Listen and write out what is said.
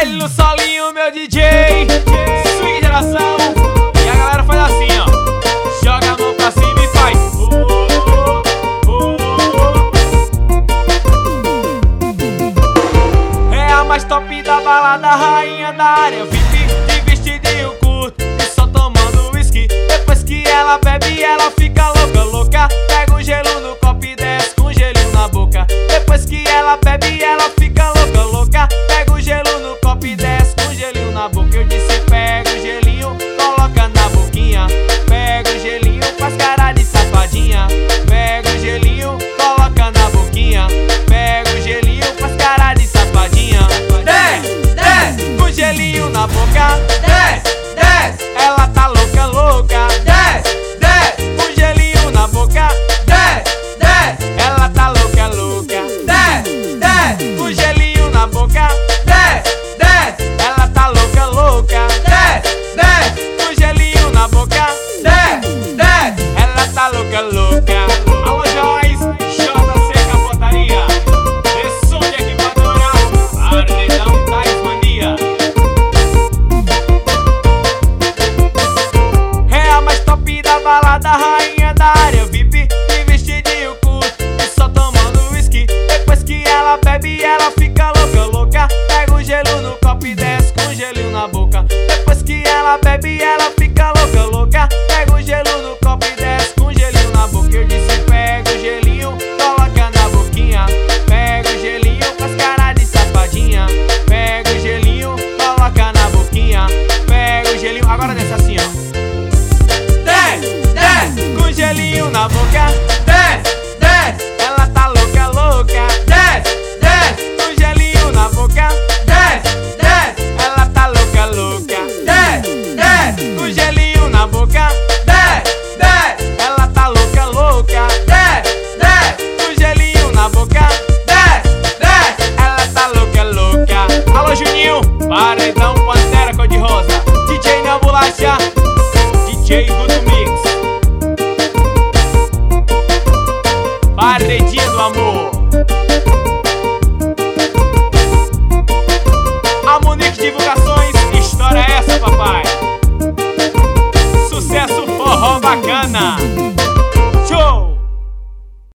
ele no solinho, meu DJ. Swing geração. E a galera faz assim, ó. Joga a mão pra cima e faz. É a mais top da balada, rainha da área VIP, de vestidinho curto e só tomando whisky. Depois que ela bebe, ela fica louca, louca. Pega o gelo no copo e desce com gelinho na boca. Depois que ela bebe, ela fica louca, louca. Pega o gelo no copo e desce com gelinho na boca. Eu disse pega o gelinho, coloca na boquinha. Pega o gelinho, faz cara de safadinha. Pega o gelinho, coloca na boquinha. Pega o gelinho, faz cara de safadinha. Desce, desce, com gelinho na boca. Desce, desce, ela tá louca, louca. Desce, desce, com gelinho na boca. Desce, desce, ela tá louca, louca. Desce, desce, com gelinho na boca. Desce, desce, ela tá louca, louca. Desce, desce, com gelinho na boca. Desce, desce, ela tá louca, louca. Alô, Joyce, JC Capotaria. Esse som de equipadora, Paredão Tasmania. É a mais top da balada, rainha da área VIP, de vestidinho curto e só tomando whisky. Depois que ela bebe, ela fica louca, louca. Pega o gelo no copo e desce com gelinho na boca. Depois que ela bebe, ela fica louca, louca. Pega o gelo no copo e desce com gelinho na boca. Eu disse pega o gelinho, coloca na boquinha. Pega o gelinho, faz cara de safadinha. Pega o gelinho, coloca na boquinha. Pega o gelinho, agora desce assim, ó. Desce, desce, com gelinho na boca. Desce, desce, ela tá louca, louca. Desce, desce, com gelinho na boca. Desce, desce, ela tá louca, louca. Desce, desce, com gelinho na boca. Desce, desce, ela tá louca, louca. Desce, desce, com gelinho na boca. Desce, desce, ela tá louca, louca. Alô, Juninho, Paredão Pantera Cor-de-Rosa, DJ Neobulacha.